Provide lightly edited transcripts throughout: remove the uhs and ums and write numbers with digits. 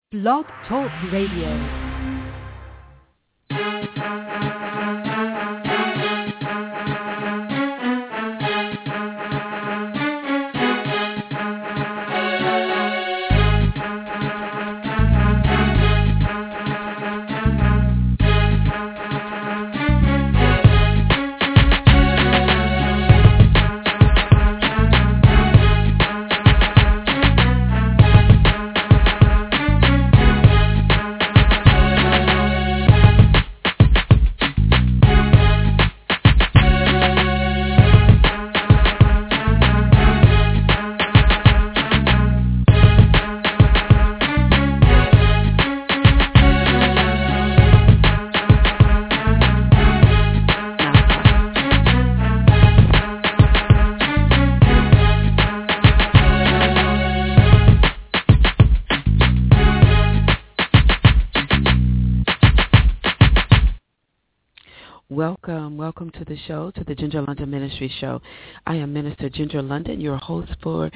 Blog Talk Radio. Welcome to the show, to the Ginger London Ministry Show. I am Minister Ginger London, your host for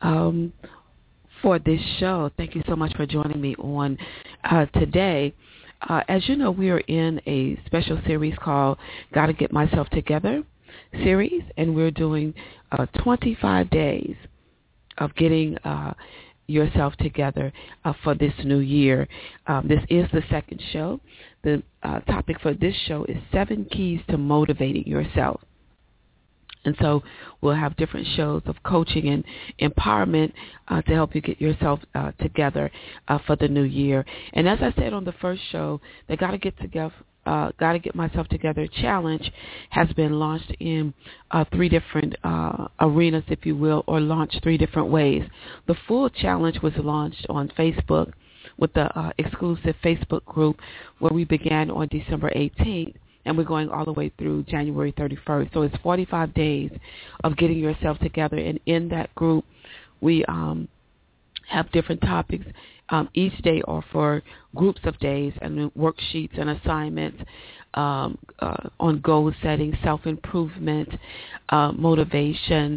this show. Thank you so much for joining me on today. As you know, we are in a special series called Gotta Get Myself Together series, and we're doing 25 days of getting yourself together for this new year. This is the second show. The topic for this show is 7 keys to motivating yourself. And so we'll have different shows of coaching and empowerment to help you get yourself together for the new year. And as I said on the first show, the Gotta Get Myself Together challenge has been launched in 3 different arenas, if you will, or launched 3 different ways. The full challenge was launched on Facebook with the exclusive Facebook group where we began on December 18th, and we're going all the way through January 31st. So it's 45 days of getting yourself together, and in that group we have different topics. Each day are for groups of days and worksheets and assignments on goal setting, self-improvement, motivation,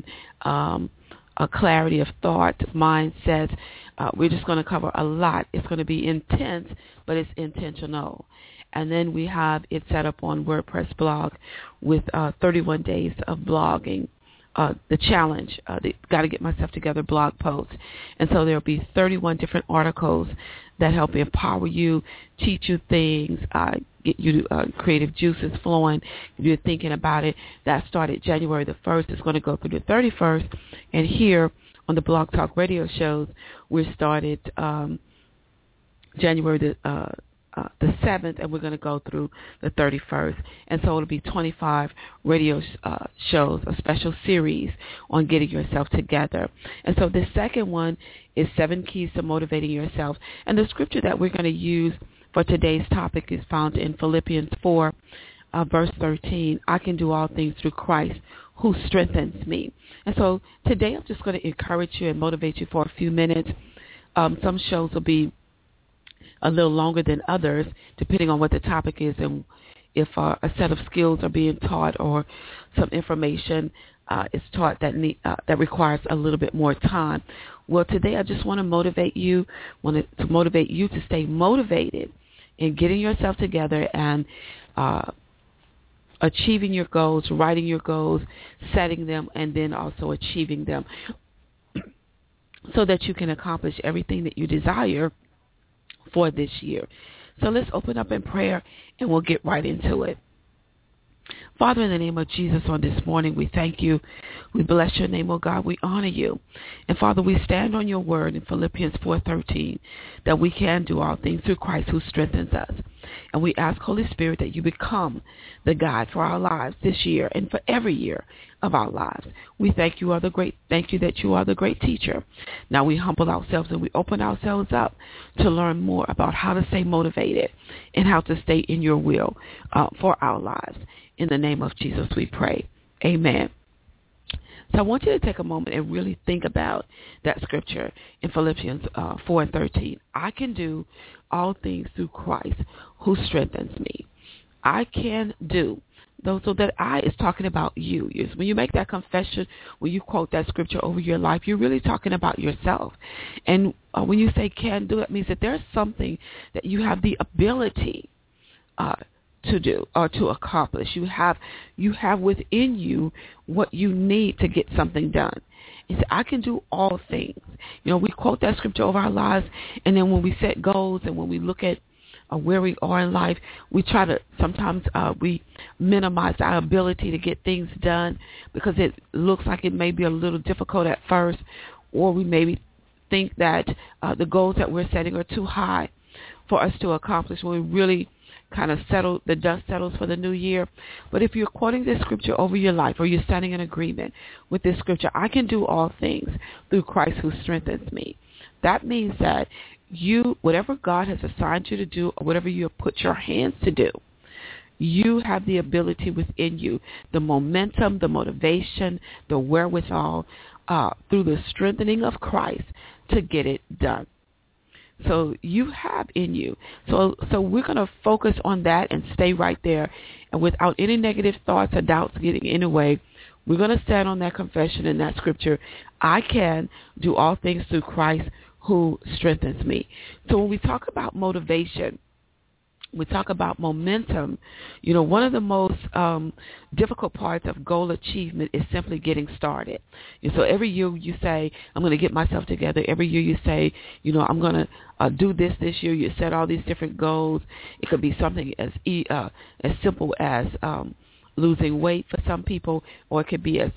a clarity of thought, mindset. We're just going to cover a lot. It's going to be intense, but it's intentional. And then we have it set up on WordPress blog with 31 days of blogging. The challenge, the Gotta Get Myself Together blog post. And so there will be 31 different articles that help empower you, teach you things, get you creative juices flowing. If you're thinking about it, that started January the 1st. It's going to go through the 31st. And here on the Blog Talk Radio shows, we started January the 7th, and we're going to go through the 31st. And so it'll be 25 radio shows, a special series on getting yourself together. And so the second one is 7 keys to motivating yourself. And the scripture that we're going to use for today's topic is found in Philippians 4, verse 13. I can do all things through Christ who strengthens me. And so today I'm just going to encourage you and motivate you for a few minutes. Some shows will be a little longer than others, depending on what the topic is and if a set of skills are being taught or some information is taught that requires a little bit more time. Well, today I just want to motivate you to stay motivated in getting yourself together and achieving your goals, writing your goals, setting them, and then also achieving them so that you can accomplish everything that you desire for this year. So let's open up in prayer and we'll get right into it. Father, in the name of Jesus, on this morning, we thank you. We bless your name, oh God. We honor you. And Father, we stand on your word in Philippians 4:13 that we can do all things through Christ who strengthens us. And we ask, Holy Spirit, that you become the guide for our lives this year and for every year of our lives. We thank you that you are the great teacher. Now we humble ourselves and we open ourselves up to learn more about how to stay motivated and how to stay in your will for our lives. In the name of Jesus we pray. Amen. So I want you to take a moment and really think about that scripture in Philippians 4:13. I can do all things through Christ who strengthens me. I can do So that I is talking about you. When you make that confession, when you quote that scripture over your life, you're really talking about yourself. And when you say can do, it means that there's something that you have the ability to do or to accomplish. You have within you what you need to get something done. He said, I can do all things. We quote that scripture over our lives, and then when we set goals and when we look at where we are in life, we try to, sometimes we minimize our ability to get things done because it looks like it may be a little difficult at first, or we maybe think that the goals that we're setting are too high for us to accomplish when we really kind of the dust settles for the new year. But if you're quoting this scripture over your life, or you're standing in agreement with this scripture, I can do all things through Christ who strengthens me. That means that whatever God has assigned you to do, or whatever you have put your hands to do, you have the ability within you, the momentum, the motivation, the wherewithal, through the strengthening of Christ to get it done. So you have in you. So we're going to focus on that and stay right there. And without any negative thoughts or doubts getting in the way, we're going to stand on that confession in that scripture. I can do all things through Christ who strengthens me. So when we talk about motivation, we talk about momentum, one of the most difficult parts of goal achievement is simply getting started. And so every year you say, I'm going to get myself together. Every year you say, I'm going to do this year. You set all these different goals. It could be something as simple as losing weight for some people, or it could be as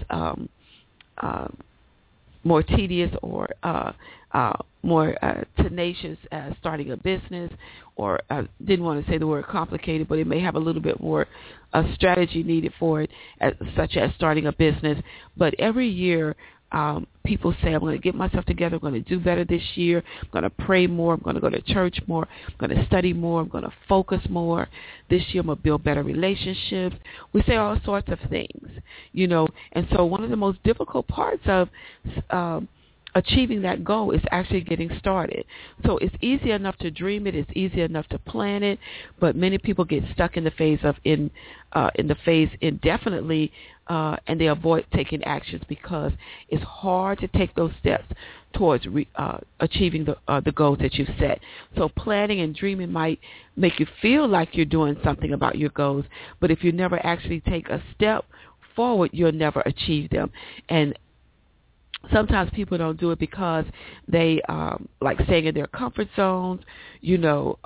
more tedious or more tenacious as starting a business, or didn't want to say the word complicated, but it may have a little bit more strategy needed for it, such as starting a business. But every year people say, I'm going to get myself together, I'm going to do better this year, I'm going to pray more, I'm going to go to church more, I'm going to study more, I'm going to focus more. This year I'm going to build better relationships. We say all sorts of things, And so one of the most difficult parts of achieving that goal is actually getting started. So it's easy enough to dream it, it's easy enough to plan it, but many people get stuck in the phase indefinitely, and they avoid taking actions because it's hard to take those steps towards achieving the goals that you've set. So planning and dreaming might make you feel like you're doing something about your goals, but if you never actually take a step forward, you'll never achieve them. And sometimes people don't do it because they like staying in their comfort zones. They don't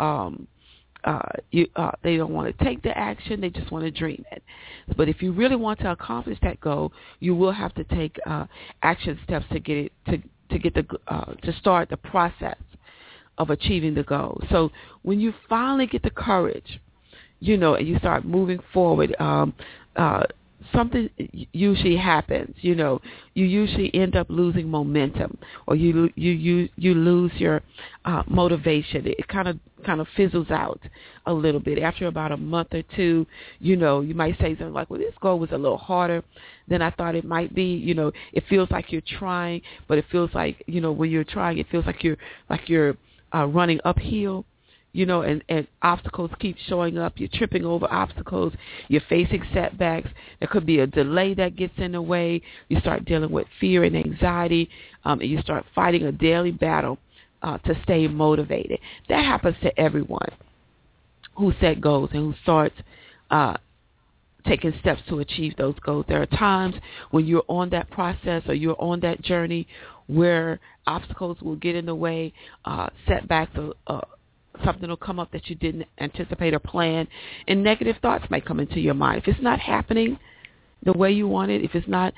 want to take the action; they just want to dream it. But if you really want to accomplish that goal, you will have to take action steps to get it to start the process of achieving the goal. So when you finally get the courage, and you start moving forward, something usually happens. You usually end up losing momentum, or you lose your motivation. It kind of fizzles out a little bit after about a month or two. You might say something like, "Well, this goal was a little harder than I thought it might be." It feels like you're trying, but it feels like when you're trying, it feels like you're running uphill. And obstacles keep showing up. You're tripping over obstacles. You're facing setbacks. There could be a delay that gets in the way. You start dealing with fear and anxiety, and you start fighting a daily battle to stay motivated. That happens to everyone who set goals and who starts taking steps to achieve those goals. There are times when you're on that process or you're on that journey where obstacles will get in the way, setbacks or something will come up that you didn't anticipate or plan, and negative thoughts might come into your mind. If it's not happening the way you want it, if it's not,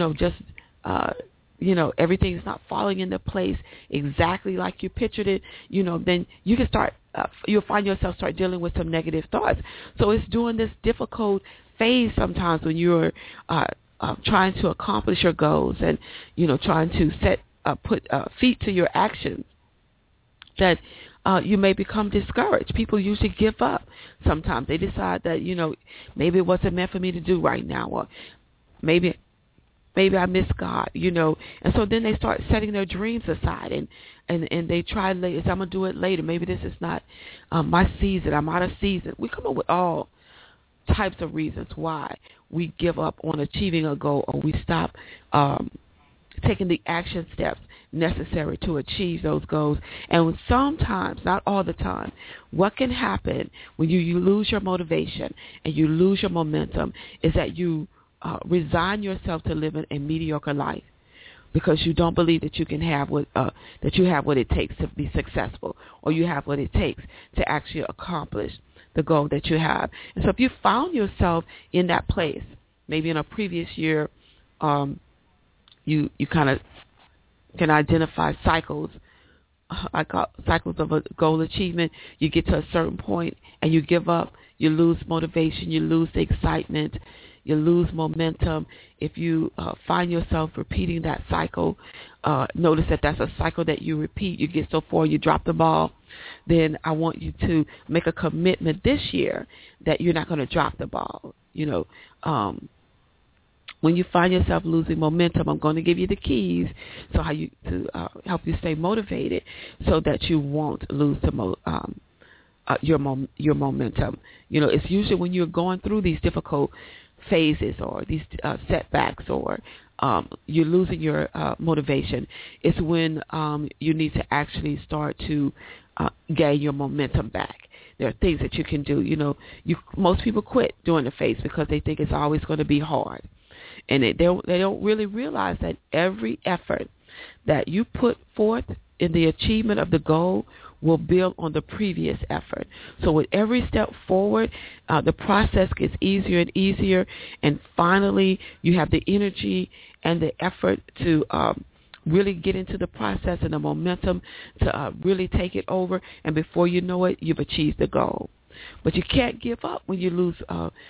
everything's not falling into place exactly like you pictured it, then you can start, you'll find yourself start dealing with some negative thoughts. So it's during this difficult phase sometimes when you're trying to accomplish your goals and, trying to put feet to your actions that you may become discouraged. People usually give up. Sometimes they decide that, maybe it wasn't meant for me to do right now, or maybe I miss God, And so then they start setting their dreams aside and they try later. I'm going to do it later. Maybe this is not my season. I'm out of season. We come up with all types of reasons why we give up on achieving a goal, or we stop taking the action steps necessary to achieve those goals. And sometimes, not all the time, what can happen when you lose your motivation and you lose your momentum is that you resign yourself to living a mediocre life, because you don't believe that you can have that you have what it takes to be successful, or you have what it takes to actually accomplish the goal that you have. And so if you found yourself in that place, maybe in a previous year, you kind of can identify cycles, cycles of a goal achievement. You get to a certain point and you give up, you lose motivation, you lose the excitement, you lose momentum. If you find yourself repeating that cycle, notice that that's a cycle that you repeat. You get so far, you drop the ball. Then I want you to make a commitment this year that you're not going to drop the ball. When you find yourself losing momentum, I'm going to give you the keys to help you stay motivated, so that you won't lose your momentum. It's usually when you're going through these difficult phases, or these setbacks, or you're losing your motivation. It's when you need to actually start to gain your momentum back. There are things that you can do. Most people quit during the phase because they think it's always going to be hard. And they don't really realize that every effort that you put forth in the achievement of the goal will build on the previous effort. So with every step forward, the process gets easier and easier, and finally you have the energy and the effort to really get into the process and the momentum to really take it over, and before you know it, you've achieved the goal. But you can't give up when you lose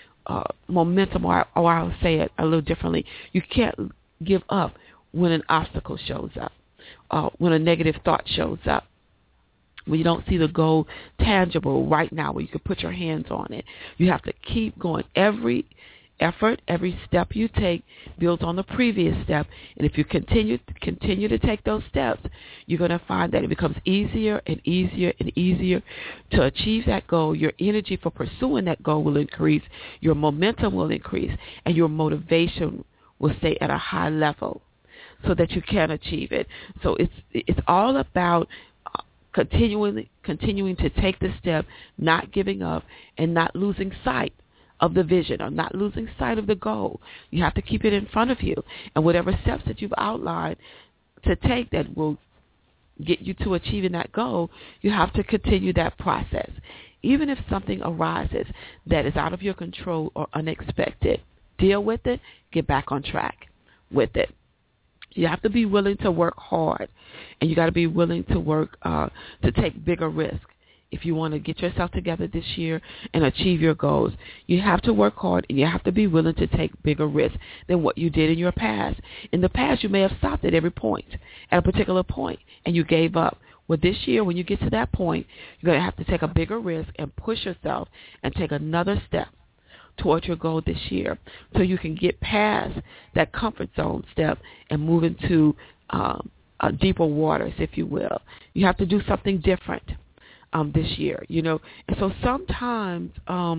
momentum, or I'll say it a little differently. You can't give up when an obstacle shows up, when a negative thought shows up, when you don't see the goal tangible right now, where you can put your hands on it. You have to keep going. Every effort, every step you take builds on the previous step, and if you continue to take those steps, you're going to find that it becomes easier and easier and easier to achieve that goal. Your energy for pursuing that goal will increase, your momentum will increase, and your motivation will stay at a high level so that you can achieve it. So it's all about continuing to take the step, not giving up, and not losing sight of the vision, or not losing sight of the goal. You have to keep it in front of you, and whatever steps that you've outlined to take that will get you to achieving that goal, you have to continue that process. Even if something arises that is out of your control or unexpected, deal with it, get back on track with it. You have to be willing to work hard, and you got to be willing to work to take bigger risks. If you want to get yourself together this year and achieve your goals, you have to work hard, and you have to be willing to take bigger risks than what you did in your past. In the past, you may have stopped at every point, at a particular point, and you gave up. Well, this year, when you get to that point, you're going to have to take a bigger risk and push yourself and take another step towards your goal this year, so you can get past that comfort zone step and move into deeper waters, if you will. You have to do something different this year, And so sometimes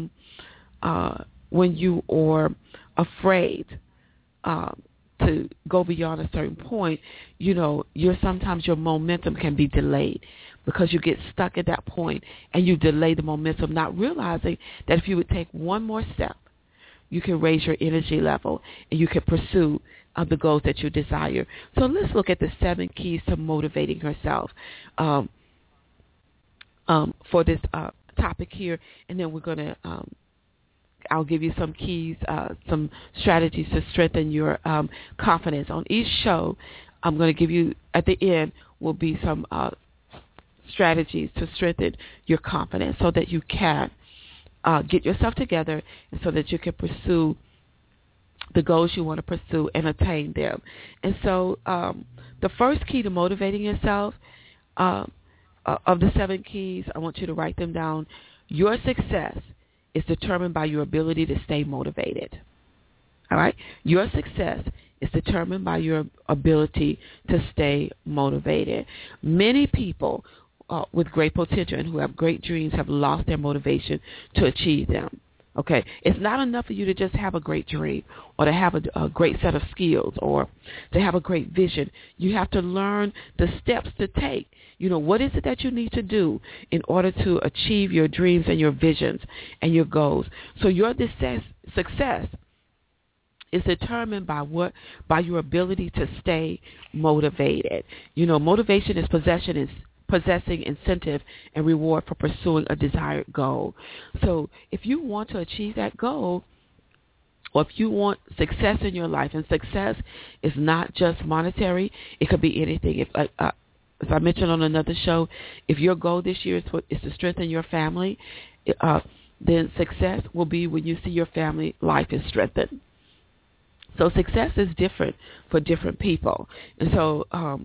when you are afraid to go beyond a certain point, sometimes your momentum can be delayed, because you get stuck at that point and you delay the momentum, not realizing that if you would take one more step, you can raise your energy level and you can pursue the goals that you desire. So let's look at the 7 keys to motivating yourself for this topic here, and then we're going to I'll give you some keys, some strategies to strengthen your confidence. On each show, I'm going to give you, at the end, will be some strategies to strengthen your confidence so that you can get yourself together, and so that you can pursue the goals you want to pursue and attain them. And so the first key to motivating yourself, of the 7 keys, I want you to write them down. Your success is determined by your ability to stay motivated. All right? Your success is determined by your ability to stay motivated. Many people with great potential and who have great dreams have lost their motivation to achieve them. Okay, it's not enough for you to just have a great dream or to have a great set of skills or to have a great vision. You have to learn the steps to take. What is it that you need to do in order to achieve your dreams and your visions and your goals? So your success is determined by your ability to stay motivated. Motivation is possessing incentive and reward for pursuing a desired goal. So if you want to achieve that goal, or if you want success in your life, and success is not just monetary, it could be anything. If I mentioned on another show, if your goal this year is to strengthen your family, then success will be when you see your family life is strengthened. So success is different for different people. And so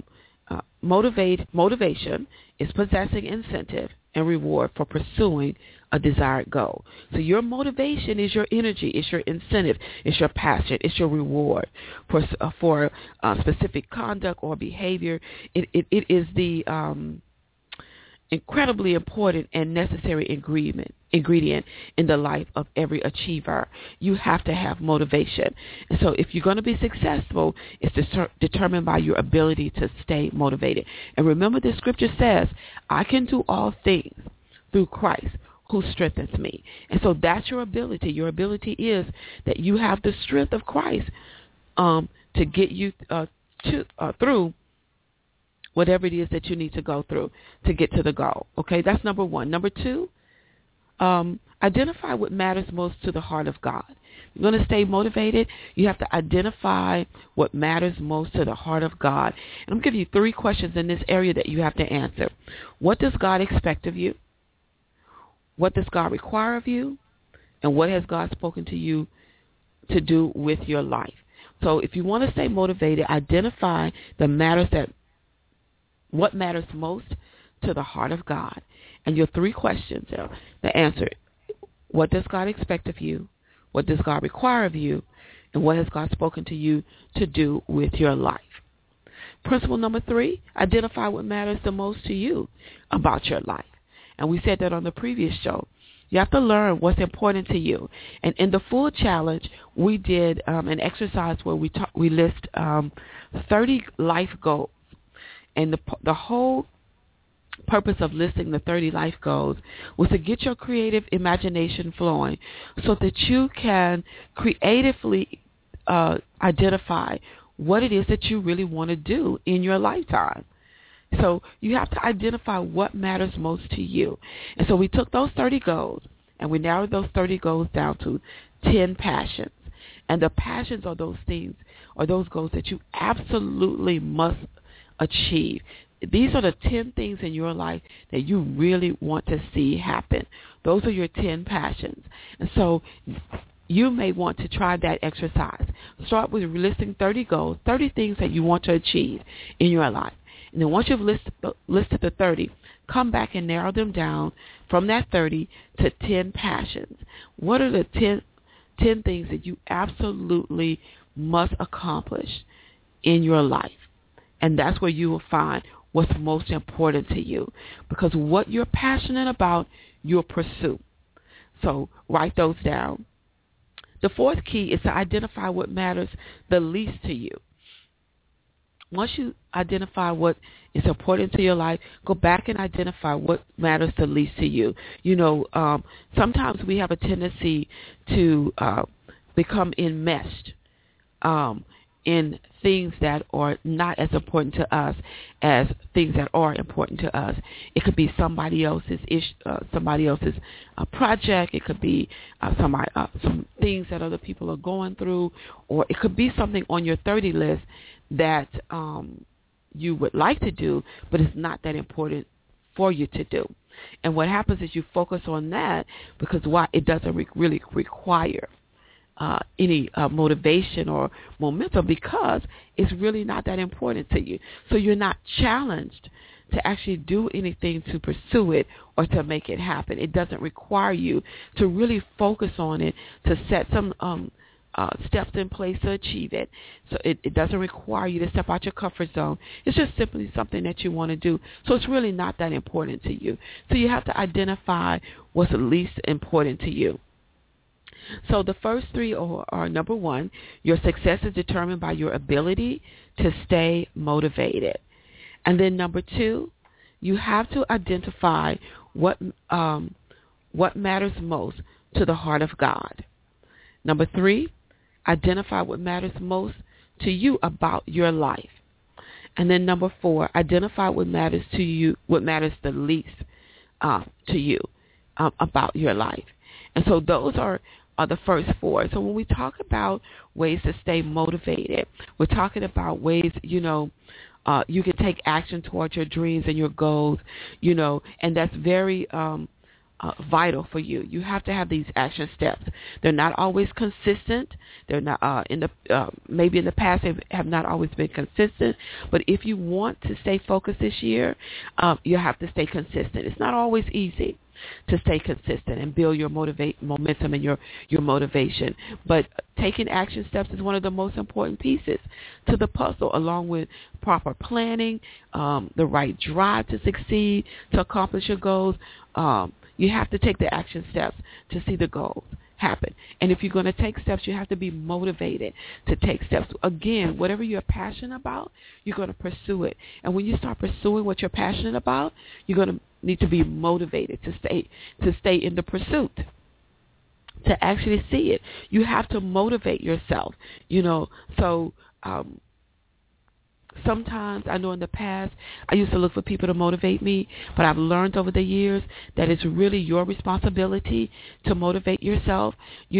motivation is possessing incentive and reward for pursuing a desired goal. So your motivation is your energy, it's your incentive, it's your passion, it's your reward for specific conduct or behavior. It is the incredibly important and necessary ingredient in the life of every achiever. You have to have motivation. And so if you're going to be successful, it's determined by your ability to stay motivated. And remember, the scripture says, I can do all things through Christ who strengthens me. And so that's your ability. Your ability is that you have the strength of Christ to get you through whatever it is that you need to go through to get to the goal. Okay, that's number one. Number two, identify what matters most to the heart of God. You're going to stay motivated. You have to identify what matters most to the heart of God. And I'm going to give you 3 questions in this area that you have to answer. What does God expect of you? What does God require of you? And what has God spoken to you to do with your life? So if you want to stay motivated, identify what matters most to the heart of God. And your 3 questions are the answer. What does God expect of you? What does God require of you? And what has God spoken to you to do with your life? Principle number 3, identify what matters the most to you about your life. And we said that on the previous show. You have to learn what's important to you. And in the full challenge, we did an exercise where we list 30 life goals. And the whole purpose of listing the 30 life goals was to get your creative imagination flowing so that you can creatively identify what it is that you really want to do in your lifetime. So you have to identify what matters most to you. And so we took those 30 goals and we narrowed those 30 goals down to 10 passions. And the passions are those things or those goals that you absolutely must achieve. These are the 10 things in your life that you really want to see happen. Those are your 10 passions. And so you may want to try that exercise. Start with listing 30 goals, 30 things that you want to achieve in your life. And then once you've listed the 30, come back and narrow them down from that 30 to 10 passions. What are the 10 things that you absolutely must accomplish in your life? And that's where you will find what's most important to you. Because what you're passionate about, you'll pursue. So write those down. The 4th key is to identify what matters the least to you. Once you identify what is important to your life, go back and identify what matters the least to you. Sometimes we have a tendency to become enmeshed in things that are not as important to us as things that are important to us. It could be somebody else's project. It could be some things that other people are going through, or it could be something on your 30 list that you would like to do, but it's not that important for you to do. And what happens is you focus on that because it doesn't really require any motivation or momentum because it's really not that important to you. So you're not challenged to actually do anything to pursue it or to make it happen. It doesn't require you to really focus on it, to set some steps in place to achieve it. So it doesn't require you to step out your comfort zone. It's just simply something that you want to do. So it's really not that important to you. So you have to identify what's least important to you. So the first three are number one, your success is determined by your ability to stay motivated. And then number two, you have to identify what matters most to the heart of God. Number three, identify what matters most to you about your life. And then number four, identify what matters to you, what matters the least to you about your life. And so those are the first four. So when we talk about ways to stay motivated, we're talking about ways, you can take action towards your dreams and your goals, and that's very vital for you. You have to have these action steps. They're not always consistent. They're not maybe in the past they have not always been consistent. But if you want to stay focused this year, you have to stay consistent. It's not always easy to stay consistent and build your momentum and your motivation. But taking action steps is one of the most important pieces to the puzzle, along with proper planning, the right drive to succeed, to accomplish your goals. You have to take the action steps to see the goals happen. And if you're going to take steps, you have to be motivated to take steps. Again, whatever you're passionate about, you're going to pursue it. And when you start pursuing what you're passionate about, you're going to need to be motivated to stay in the pursuit, to actually see it. You have to motivate yourself, So sometimes, I know in the past, I used to look for people to motivate me, but I've learned over the years that it's really your responsibility to motivate yourself.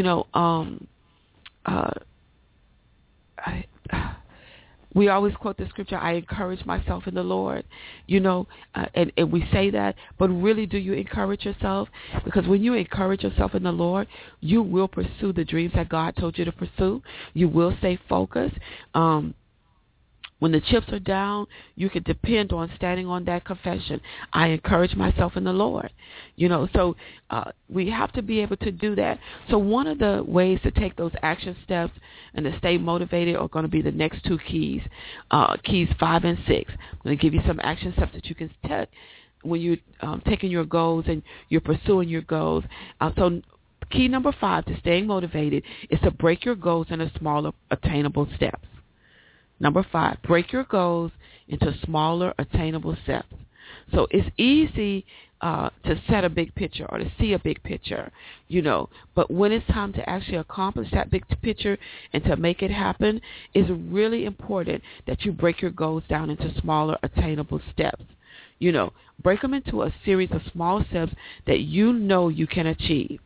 We always quote the scripture, I encourage myself in the Lord, and we say that, but really do you encourage yourself? Because when you encourage yourself in the Lord, you will pursue the dreams that God told you to pursue. You will stay focused. When the chips are down, you can depend on standing on that confession. I encourage myself in the Lord. So we have to be able to do that. So one of the ways to take those action steps and to stay motivated are going to be the next two keys, keys 5 and 6. I'm going to give you some action steps that you can take when you're taking your goals and you're pursuing your goals. So key number 5 to staying motivated is to break your goals into smaller, attainable steps. Number 5, break your goals into smaller, attainable steps. So it's easy to set a big picture or to see a big picture, but when it's time to actually accomplish that big picture and to make it happen, it's really important that you break your goals down into smaller, attainable steps. Break them into a series of small steps that you can achieve.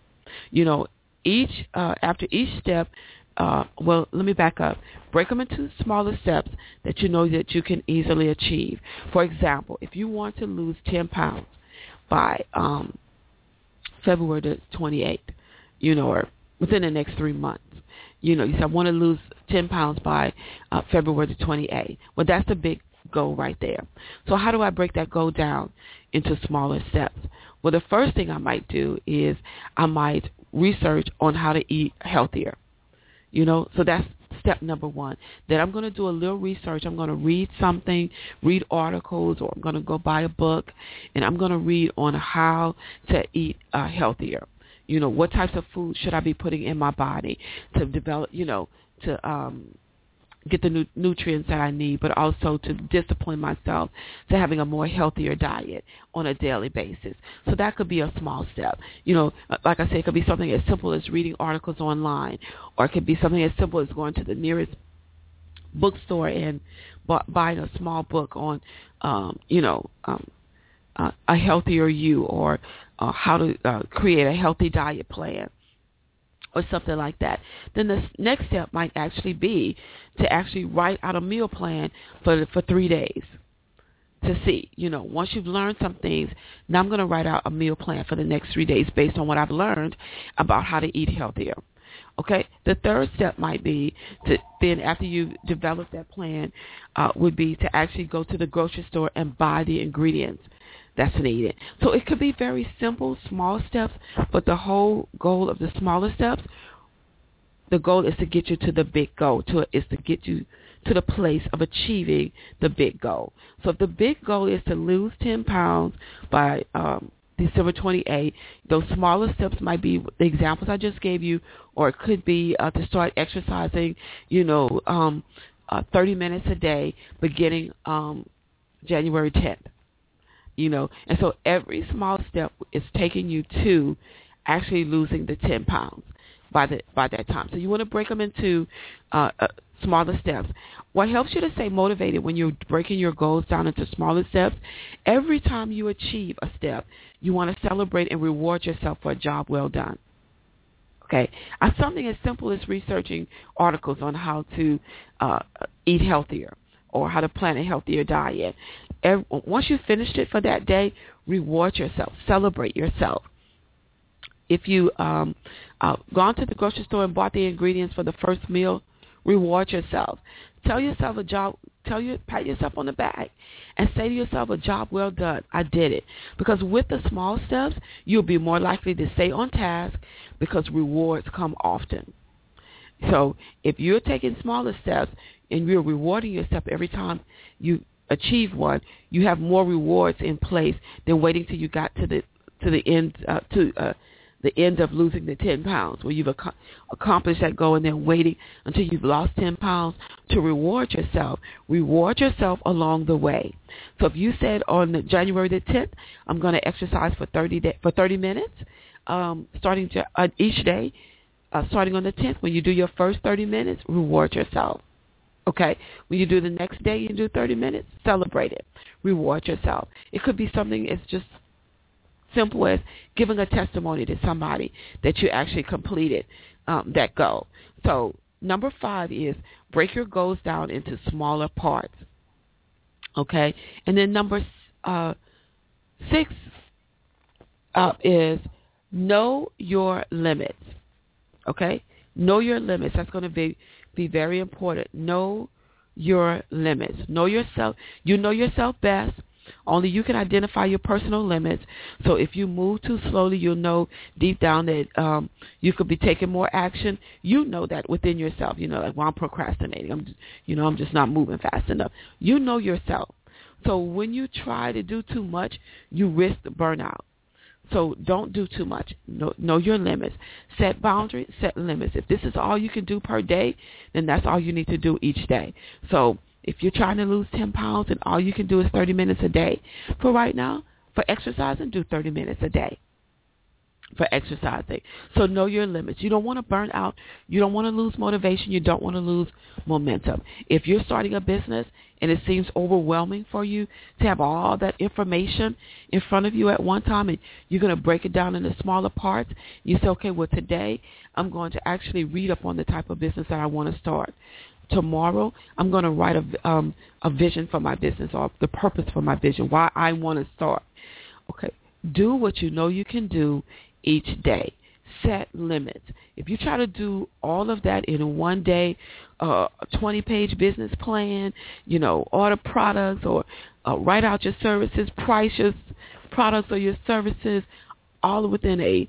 After each step, let me back up. Break them into smaller steps that that you can easily achieve. For example, if you want to lose 10 pounds by February the 28th, or within the next 3 months, you say, I want to lose 10 pounds by February the 28th. Well, that's a big goal right there. So how do I break that goal down into smaller steps? Well, the first thing I might do is I might research on how to eat healthier. So that's step number 1. Then I'm going to do a little research. I'm going to read articles, or I'm going to go buy a book, and I'm going to read on how to eat healthier. What types of food should I be putting in my body to develop, to get the nutrients that I need, but also to discipline myself to having a more healthier diet on a daily basis. So that could be a small step. Like I said, it could be something as simple as reading articles online, or it could be something as simple as going to the nearest bookstore and buying a small book on, a healthier you, or how to create a healthy diet plan, or something like that. Then the next step might actually be to actually write out a meal plan for 3 days to see, once you've learned some things, now I'm going to write out a meal plan for the next 3 days based on what I've learned about how to eat healthier. Okay, the third step might be to then, after you've developed that plan, would be to actually go to the grocery store and buy the ingredients that's needed. So it could be very simple, small steps, but the whole goal of the smaller steps, the goal is to get you to the big goal, is to get you to the place of achieving the big goal. So if the big goal is to lose 10 pounds by December 28th. Those smaller steps might be the examples I just gave you, or it could be to start exercising, 30 minutes a day beginning January 10th. And so every small step is taking you to actually losing the 10 pounds by that time. So you want to break them into smaller steps. What helps you to stay motivated when you're breaking your goals down into smaller steps, every time you achieve a step, you want to celebrate and reward yourself for a job well done. Okay, something as simple as researching articles on how to eat healthier or how to plan a healthier diet. Once you've finished it for that day, reward yourself, celebrate yourself. If you gone to the grocery store and bought the ingredients for the first meal, reward yourself. Pat yourself on the back and say to yourself, a job well done. I did it. Because with the small steps, you'll be more likely to stay on task because rewards come often. So if you're taking smaller steps and you're rewarding yourself every time you achieve one, you have more rewards in place than waiting till you got to the end of losing the 10 pounds, where you've accomplished that goal and then waiting until you've lost 10 pounds to reward yourself. Reward yourself along the way. So if you said on January the 10th, I'm going to exercise for 30 minutes, starting each day, starting on the 10th, when you do your first 30 minutes, reward yourself. Okay? When you do the next day, you do 30 minutes, celebrate it. Reward yourself. It could be something as just simple as giving a testimony to somebody that you actually completed that goal. So number 5 is break your goals down into smaller parts. Okay? And then number 6 is know your limits. Okay? Know your limits. That's going to be very important. Know your limits. Know yourself. You know yourself best. Only you can identify your personal limits. So if you move too slowly, you'll know deep down that you could be taking more action. You know that within yourself. Like, well, I'm procrastinating. I'm just not moving fast enough. You know yourself. So when you try to do too much, you risk burnout. So don't do too much. Know your limits. Set boundaries, set limits. If this is all you can do per day, then that's all you need to do each day. So if you're trying to lose 10 pounds and all you can do is 30 minutes a day, for right now, for exercising, do 30 minutes a day for exercising. So know your limits. You don't want to burn out. You don't want to lose motivation. You don't want to lose momentum. If you're starting a business and it seems overwhelming for you to have all that information in front of you at one time, and you're going to break it down into smaller parts, you say, okay, well, today I'm going to actually read up on the type of business that I want to start. Tomorrow, I'm going to write a vision for my business, or the purpose for my vision, why I want to start. Okay, do what you know you can do each day. Set limits. If you try to do all of that in one day, a 20-page business plan, order products or write out your services, price your products or your services, all within a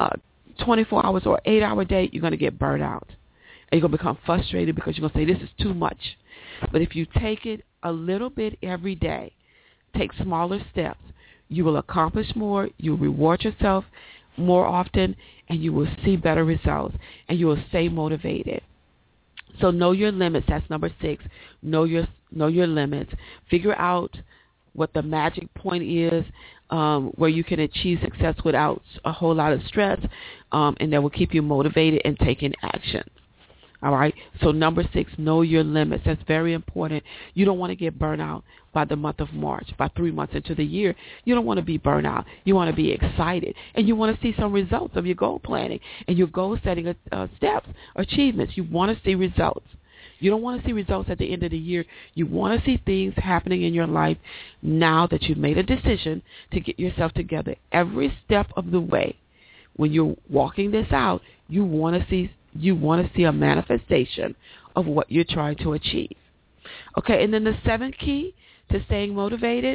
24 hours or 8-hour day, you're going to get burnt out. And you're going to become frustrated because you're going to say, this is too much. But if you take it a little bit every day, take smaller steps, you will accomplish more, you'll reward yourself more often, and you will see better results, and you will stay motivated. So know your limits. That's number 6. Know your limits. Figure out what the magic point is, where you can achieve success without a whole lot of stress, and that will keep you motivated and taking action. All right. So number 6, know your limits. That's very important. You don't want to get burnt out by the month of March, by 3 months into the year. You don't want to be burnt out. You want to be excited, and you want to see some results of your goal planning and your goal setting steps, achievements. You want to see results. You don't want to see results at the end of the year. You want to see things happening in your life now that you've made a decision to get yourself together. Every step of the way, when you're walking this out, you want to see a manifestation of what you're trying to achieve. Okay, and then the 7th key to staying motivated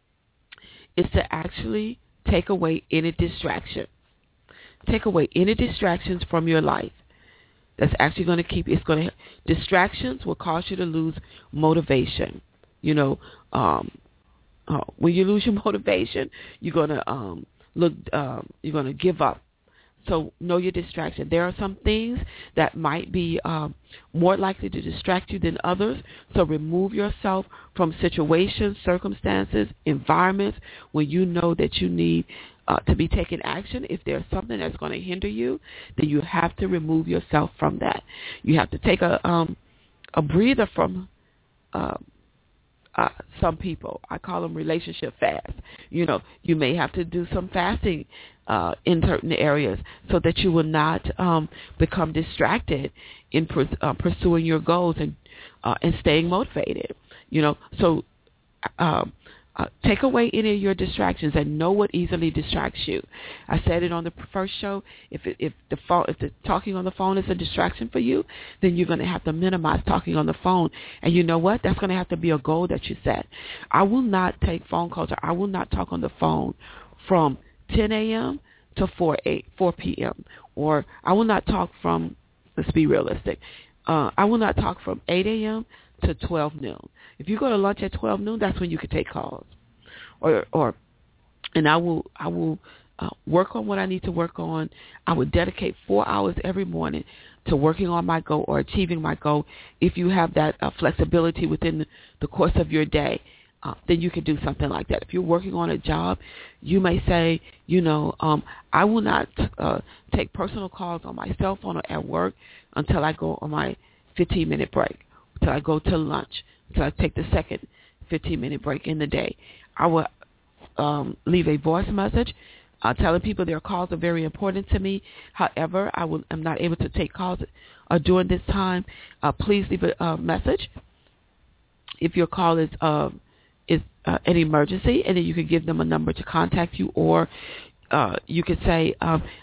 is to actually take away any distraction. Take away any distractions from your life. That's actually going to distractions will cause you to lose motivation. When you lose your motivation, you're going to you're going to give up. So know your distraction. There are some things that might be more likely to distract you than others. So remove yourself from situations, circumstances, environments when you know that you need to be taking action. If there's something that's going to hinder you, then you have to remove yourself from that. You have to take a breather from some people. I call them relationship fast. You may have to do some fasting in certain areas so that you will not become distracted in pursuing your goals and staying motivated. So take away any of your distractions and know what easily distracts you. I said it on the first show. If the talking on the phone is a distraction for you, then you're going to have to minimize talking on the phone. And you know what? That's going to have to be a goal that you set. I will not take phone calls, or I will not talk on the phone from 10 a.m. to 4 p.m. Or I will not talk from, let's be realistic, I will not talk from 8 a.m. to 12 noon. If you go to lunch at 12 noon, that's when you can take calls. And I will work on what I need to work on. I would dedicate 4 hours every morning to working on my goal or achieving my goal. If you have that flexibility within the course of your day, then you can do something like that. If you're working on a job, you may say, I will not take personal calls on my cell phone or at work until I go on my 15-minute break, until I go to lunch, until I take the second 15-minute break in the day. I will leave a voice message telling people their calls are very important to me. However, I'm not able to take calls during this time. Please leave a message if your call is an emergency, and then you can give them a number to contact you, or you could say,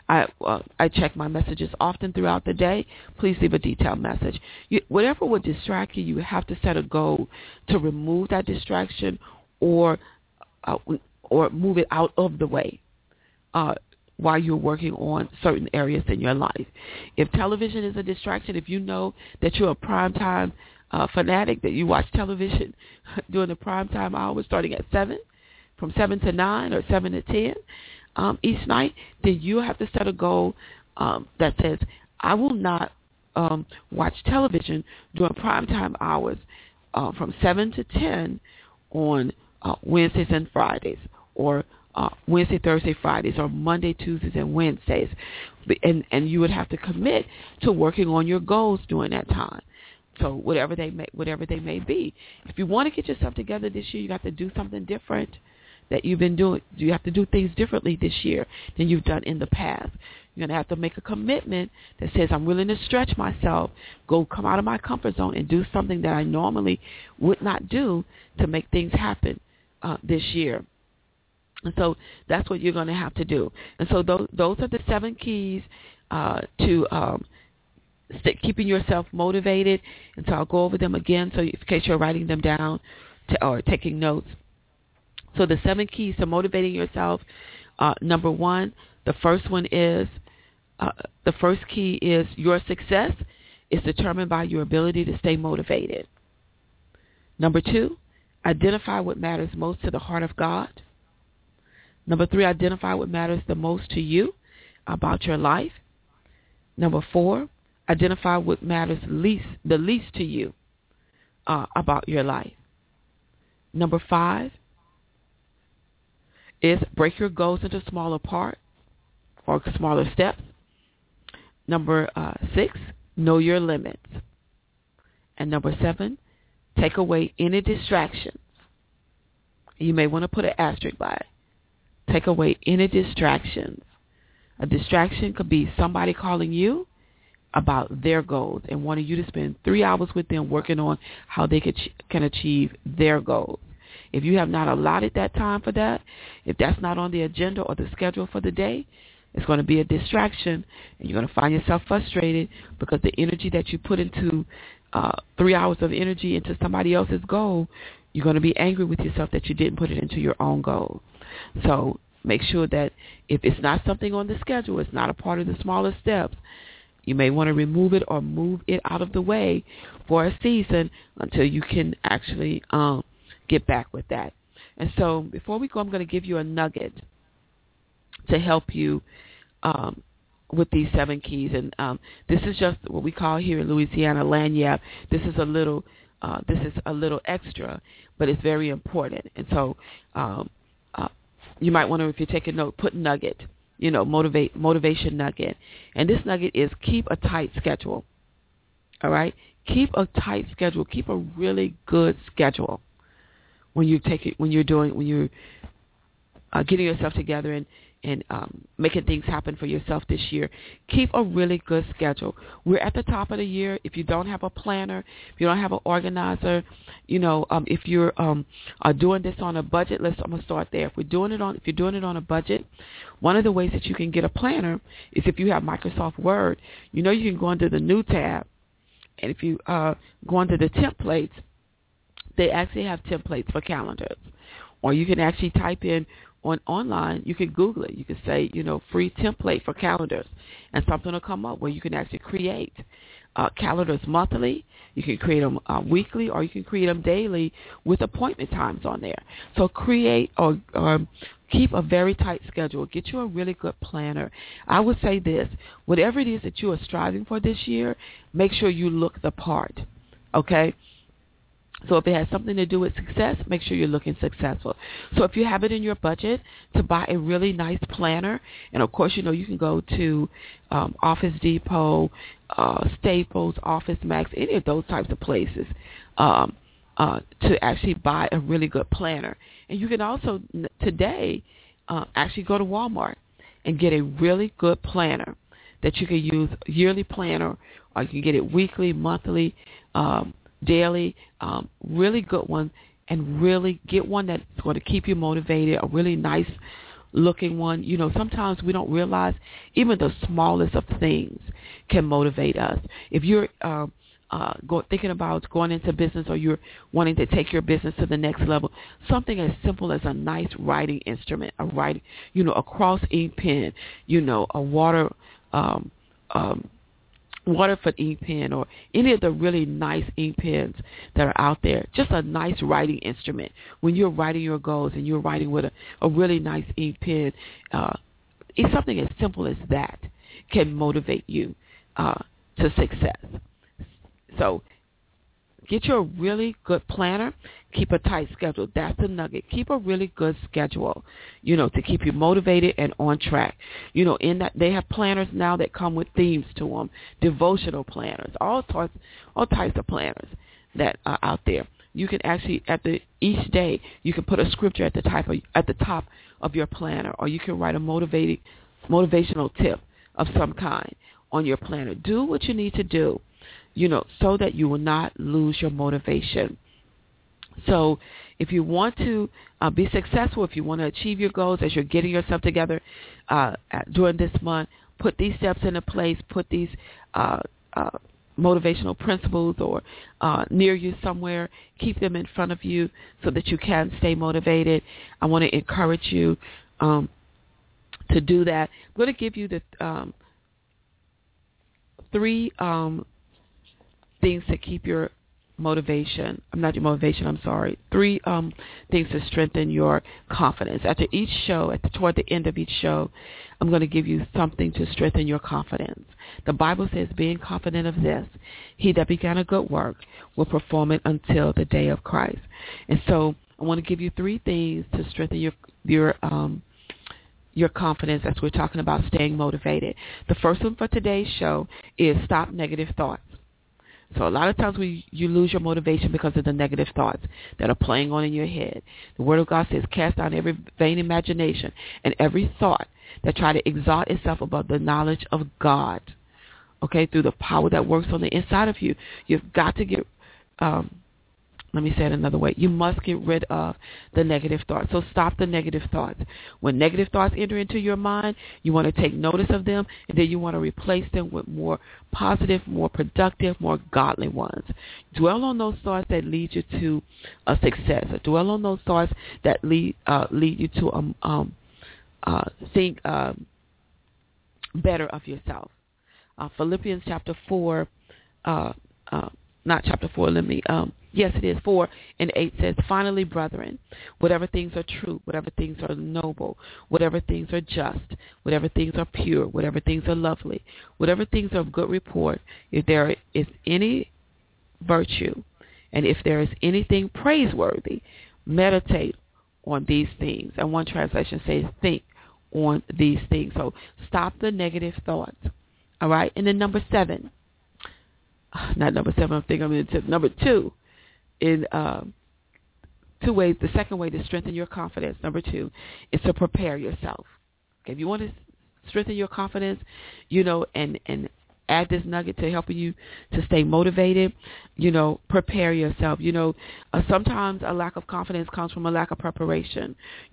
I check my messages often throughout the day. Please leave a detailed message. Whatever would distract you, you have to set a goal to remove that distraction or move it out of the way while you're working on certain areas in your life. If television is a distraction, if you know that you're a primetime fanatic, that you watch television during the primetime hours starting at 7, from 7 to 9 or 7 to 10 each night, then you have to set a goal that says, I will not watch television during primetime hours from 7 to 10 on Wednesdays and Fridays, or Wednesday, Thursday, Fridays, or Monday, Tuesdays, and Wednesdays. And you would have to commit to working on your goals during that time. So whatever they may be. If you want to get yourself together this year, you have to do something different that you've been doing. You have to do things differently this year than you've done in the past. You're going to have to make a commitment that says, I'm willing to stretch myself, come out of my comfort zone, and do something that I normally would not do to make things happen this year. And so that's what you're going to have to do. And so those are the 7 keys to keeping yourself motivated. And so I'll go over them again, so in case you're writing them down or taking notes. So the 7 keys to motivating yourself. Number 1, the first one is, the first key is your success is determined by your ability to stay motivated. Number 2, identify what matters most to the heart of God. Number 3, identify what matters the most to you about your life. Number 4, identify what matters the least to you about your life. Number 5 is break your goals into smaller parts or smaller steps. Number 6, know your limits. And number 7, take away any distractions. You may want to put an asterisk by it. Take away any distractions. A distraction could be somebody calling you about their goals and wanting you to spend 3 hours with them working on how they can achieve their goals. If you have not allotted that time for that, if that's not on the agenda or the schedule for the day, it's going to be a distraction, and you're going to find yourself frustrated because the energy that you put into 3 hours of energy into somebody else's goal, you're going to be angry with yourself that you didn't put it into your own goal. So make sure that if it's not something on the schedule, it's not a part of the smaller steps, you may want to remove it or move it out of the way for a season until you can actually get back with that. And so before we go, I'm going to give you a nugget to help you with these 7 keys. And this is just what we call here in Louisiana lagniappe. This is a little extra, but it's very important. And so you might want to, if you're taking note, put nugget, motivation nugget. And this nugget is keep a tight schedule. All right? Keep a tight schedule. Keep a really good schedule when you're getting yourself together and making things happen for yourself this year. Keep a really good schedule. We're at the top of the year. If you don't have a planner, if you don't have an organizer, if you're doing this on a budget, I'm gonna start there. If you're doing it on a budget, one of the ways that you can get a planner is if you have Microsoft Word. You can go into the new tab, and if you go into the templates, they actually have templates for calendars, or you can actually type in online, you can Google it. You can say, free template for calendars, and something will come up where you can actually create calendars monthly. You can create them weekly, or you can create them daily with appointment times on there. So create or keep a very tight schedule. Get you a really good planner. I would say this, whatever it is that you are striving for this year, make sure you look the part, okay? So if it has something to do with success, make sure you're looking successful. So if you have it in your budget to buy a really nice planner, and of course, you can go to Office Depot, Staples, Office Max, any of those types of places to actually buy a really good planner. And you can also today actually go to Walmart and get a really good planner that you can use, yearly planner, or you can get it weekly, monthly, daily, really good one, and really get one that's going to keep you motivated, a really nice looking one. Sometimes we don't realize even the smallest of things can motivate us. If you're thinking about going into business, or you're wanting to take your business to the next level, something as simple as a nice writing instrument, a cross ink pen, a Waterford ink pen, or any of the really nice ink pens that are out there. Just a nice writing instrument. When you're writing your goals and you're writing with a really nice ink pen, it's something as simple as that can motivate you to success. So get you a really good planner. Keep a tight schedule. That's the nugget. Keep a really good schedule, to keep you motivated and on track. In that they have planners now that come with themes to them, devotional planners, all types of planners that are out there. You can actually, each day, you can put a scripture at the top of your planner, or you can write a motivational tip of some kind on your planner. Do what you need to do, so that you will not lose your motivation. So if you want to be successful, if you want to achieve your goals as you're getting yourself together during this month, put these steps into place, put these motivational principles or near you somewhere, keep them in front of you so that you can stay motivated. I want to encourage you to do that. I'm going to give you the 3 things to keep your motivation. I'm sorry. 3 things to strengthen your confidence. After each show, toward the end of each show, I'm going to give you something to strengthen your confidence. The Bible says, being confident of this, he that began a good work will perform it until the day of Christ. And so I want to give you 3 things to strengthen your confidence as we're talking about staying motivated. The first one for today's show is stop negative thoughts. So a lot of times you lose your motivation because of the negative thoughts that are playing on in your head. The Word of God says, cast down every vain imagination and every thought that try to exalt itself above the knowledge of God, okay, through the power that works on the inside of you. You've got to get, let me say it another way. You must get rid of the negative thoughts. So stop the negative thoughts. When negative thoughts enter into your mind, you want to take notice of them, and then you want to replace them with more positive, more productive, more godly ones. Dwell on those thoughts that lead you to a success. Dwell on those thoughts that lead you to think better of yourself. Philippians chapter 4, not chapter 4, yes, it is 4 and 8 says, finally, brethren, whatever things are true, whatever things are noble, whatever things are just, whatever things are pure, whatever things are lovely, whatever things are of good report, if there is any virtue, and if there is anything praiseworthy, meditate on these things. And one translation says, think on these things. So stop the negative thoughts. All right. And then number 7, not number 7, I think I'm into number 2, in 2 ways. The second way to strengthen your confidence, number 2, is to prepare yourself. Okay, if you want to strengthen your confidence, and add this nugget to helping you to stay motivated, prepare yourself. Sometimes a lack of confidence comes from a lack of preparation.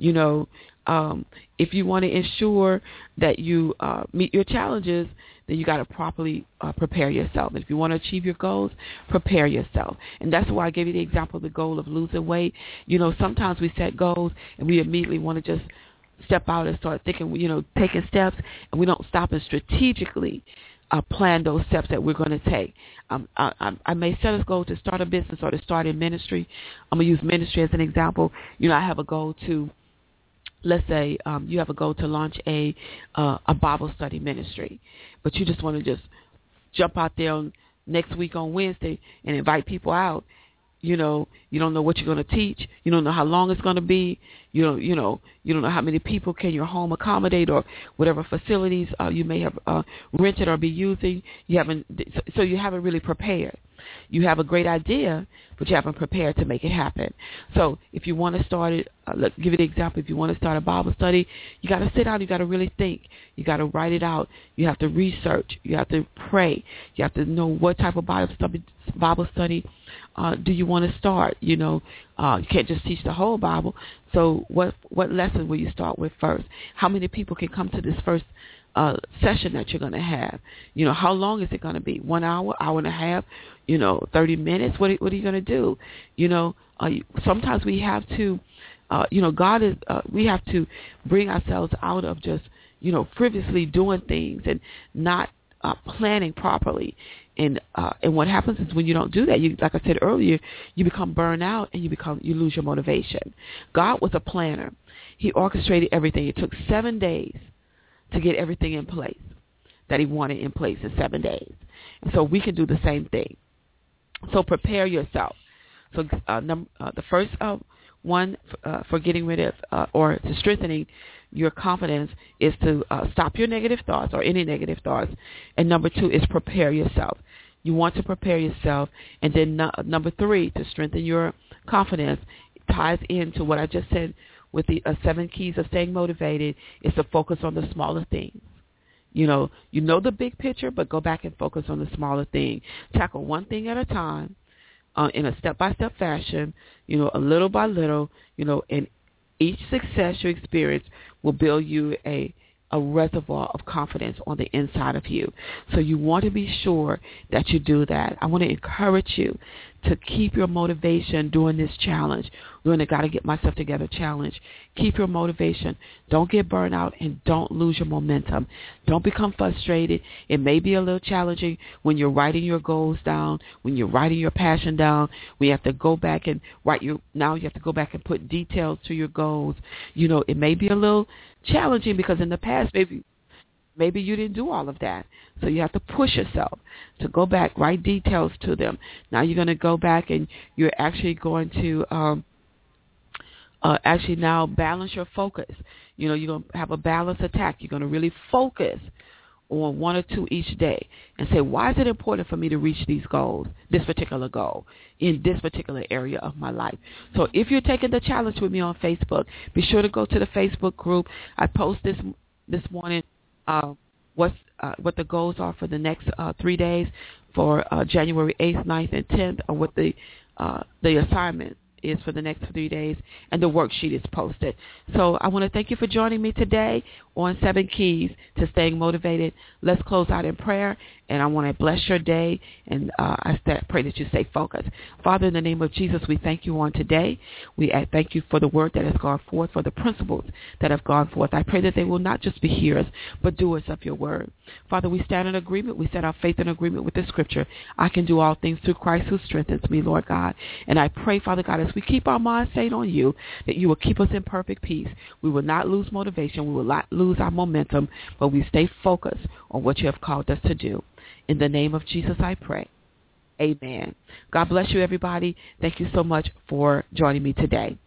If you want to ensure that you meet your challenges, then you got to properly prepare yourself. And if you want to achieve your goals, prepare yourself. And that's why I gave you the example of the goal of losing weight. Sometimes we set goals and we immediately want to just step out and start thinking, taking steps, and we don't stop and strategically plan those steps that we're going to take. I may set a goal to start a business or to start in ministry. I'm going to use ministry as an example. I have a goal to, let's say you have a goal to launch a Bible study ministry, but you just want to just jump out there next week on Wednesday and invite people out. You don't know what you're going to teach. You don't know how long it's going to be. You don't know how many people can your home accommodate, or whatever facilities you may have rented or be using. You haven't really prepared. You have a great idea, but you haven't prepared to make it happen. So if you want to start it, let's give you the example. If you want to start a Bible study, you got to sit down. You got to really think. You got to write it out. You have to research. You have to pray. You have to know what type of Bible study do you want to start. You can't just teach the whole Bible. So what lesson will you start with first? How many people can come to this first session that you're going to have? How long is it going to be? 1 hour, hour and a half, 30 minutes? What are you going to do? Sometimes we have to, we have to bring ourselves out of just, frivolously doing things and not planning properly. And what happens is when you don't do that, like I said earlier, you become burned out and you lose your motivation. God was a planner. He orchestrated everything. It took 7 days to get everything in place that he wanted in place in 7 days. And so we can do the same thing. So prepare yourself. So the first one for getting rid of or to strengthening your confidence is to stop your negative thoughts or any negative thoughts. And number 2 is prepare yourself. You want to prepare yourself. And then number 3, to strengthen your confidence, ties into what I just said with the 7 keys of staying motivated, is to focus on the smaller things. You know the big picture, but go back and focus on the smaller thing. Tackle one thing at a time in a step-by-step fashion, a little by little, and each success you experience will build you a reservoir of confidence on the inside of you. So you want to be sure that you do that. I want to encourage you to keep your motivation during this challenge, during the Gotta Get Myself Together challenge. Keep your motivation. Don't get burned out and don't lose your momentum. Don't become frustrated. It may be a little challenging when you're writing your goals down, when you're writing your passion down, when you have to go back and now you have to go back and put details to your goals. It may be a little challenging because in the past maybe you didn't do all of that. So you have to push yourself to go back, write details to them. Now you're going to go back and you're actually going to now balance your focus. You're going to have a balanced attack. You're going to really focus on 1 or 2 each day and say, why is it important for me to reach these goals, this particular goal, in this particular area of my life? So if you're taking the challenge with me on Facebook, be sure to go to the Facebook group. I post this morning what the goals are for the next 3 days for January 8th, 9th, and 10th, or what the assignment is for the next 3 days, and the worksheet is posted. So I want to thank you for joining me today on 7 Keys to Staying Motivated. Let's close out in prayer, and I want to bless your day, and I pray that you stay focused. Father, in the name of Jesus, we thank you on today. We thank you for the word that has gone forth, for the principles that have gone forth. I pray that they will not just be hearers, but doers of your word. Father, we stand in agreement. We set our faith in agreement with the scripture. I can do all things through Christ who strengthens me, Lord God. And I pray, Father God, as we keep our minds stayed on you, that you will keep us in perfect peace. We will not lose motivation. We will not lose our momentum, but we stay focused on what you have called us to do. In the name of Jesus, I pray. Amen. God bless you, everybody. Thank you so much for joining me today.